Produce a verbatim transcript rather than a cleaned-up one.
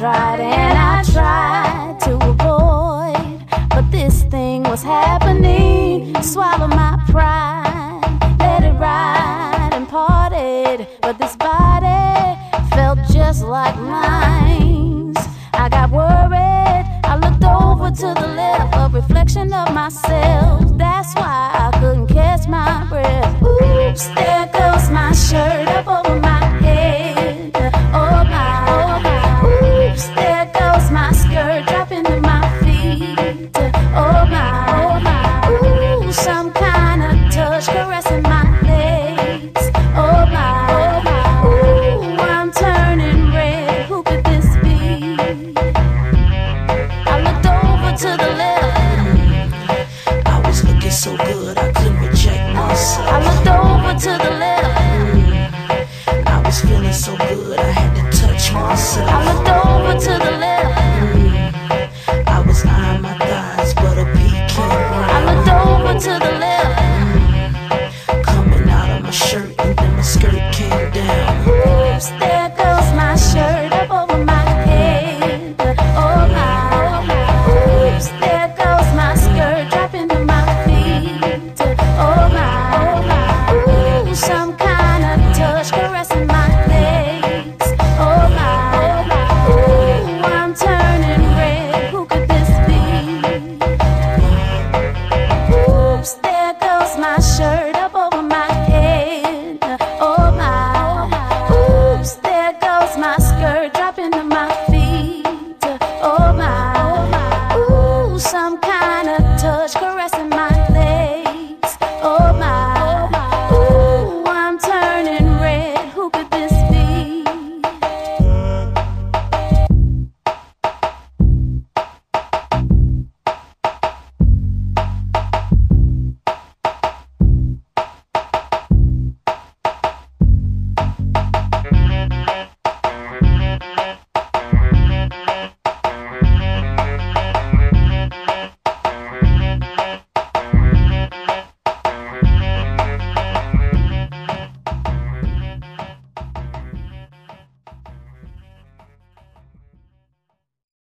tried and I tried to avoid, but this thing was happening. Swallow my pride, let it ride and parted, but this body felt just like mine. I got worried, I looked over to the left, a reflection of myself. That's why I couldn't catch my breath. Oops, there goes my shirt up over my head. Oh my, oh my. Oops, there goes my skirt dropping to my feet. Oh my, oh my. Ooh, some kind of touch caressing my legs. Oh my, oh my. Ooh, I'm turning red. Who could this be? I looked over to the left. I was looking so good I couldn't reject myself. I looked over to the left. I was feeling so good I had to touch myself. I looked over to the left. I was eyeing my thighs, but a pecan brown. I looked over to the left. Coming out of my shirt and then my skirt came down. Oops, there goes my shirt up over my head. Oh my, oh my. Oops, there goes my skirt dropping to my feet. Oh my, oh my. Ooh, some kind of touch caressing my legs. Oh my, oh my. Ooh, I'm turning red. Who could this be? Oops, there goes my shirt up over my head. Oh my, oops, there goes my skirt dropping to my